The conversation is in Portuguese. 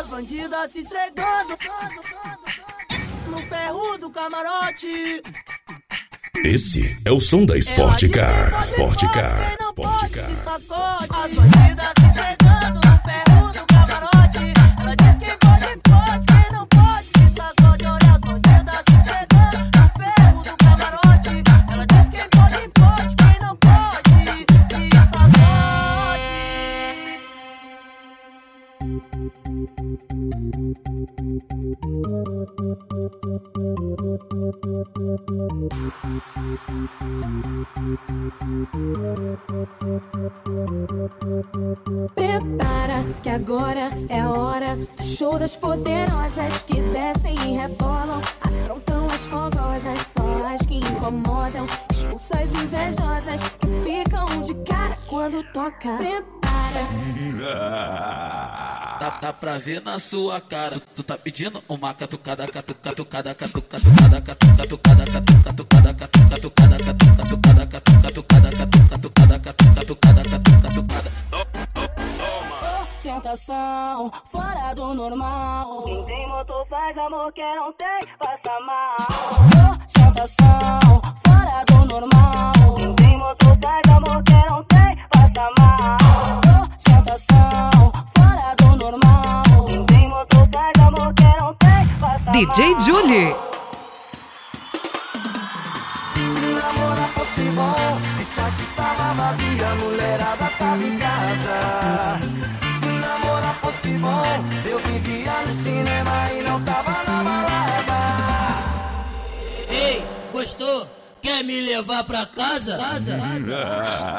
bandidas se esfregando no ferro do camarote. Esse é o som da Sport Car. Sport Car. Sport Car. As bandidas se esfregando no ferro do camarote. Ela diz quem pode, quem não pode se sacode. Olha as bandidas se esfregando no ferro do camarote. Ela diz quem pode, quem não pode se sacode. Prepara que agora é a hora do show das poderosas que descem e rebolam, afrontam as fogosas, só as que incomodam, expulsam as invejosas que ficam de cara quando toca. Prepara. Dá pra ver na sua cara. Tu tá pedindo uma catucada, catucada, catucada, catucada, catucada, catucada, catucada, catucada, catucada, catucada, catucada, catucada, catucada. Sentação fora do normal. Quem tem motor faz amor, quem não tem passa mal. Sentação fora do normal. Quem tem motor faz amor, quem não tem passa mal. Sentação fora do normal. Quem tem motor faz amor, quem não tem passa mal. DJ Julie. Se namorar fosse bom, isso aqui tava vazia, mulherada tava em casa. Se namorar fosse bom, eu vivia no cinema e não tava na balada. Ei, gostou? Quer me levar pra casa?